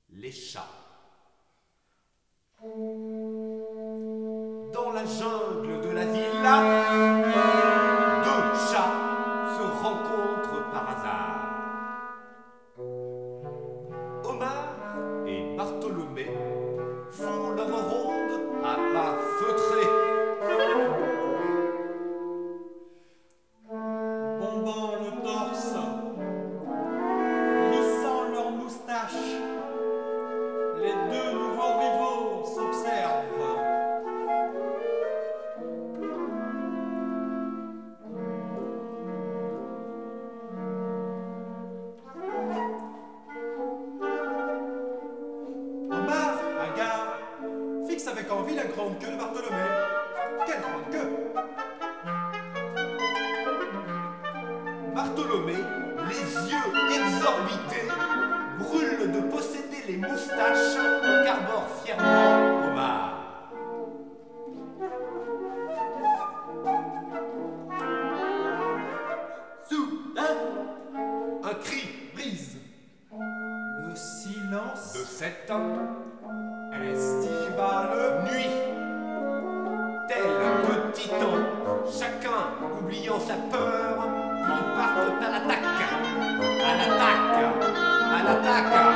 Les chats. Dans la jungle de la villa, deux chats se rencontrent par hasard. Omar et Bartholomé font leur ronde à pas feutrés, bombant le torse, lissant leurs moustaches. Les deux nouveaux rivaux s'observent. Omar, hagard, fixe avec envie la grande queue de Bartholomé. Quelle grande queue! Bartholomé, les yeux exorbités, brûle de posséder les moustaches qu'arbore fièrement Omar. Soudain, Un cri brise le silence de cette estivale nuit. Tel deux titans, chacun oubliant sa peur, ils partent à l'attaque, à l'attaque, à l'attaque.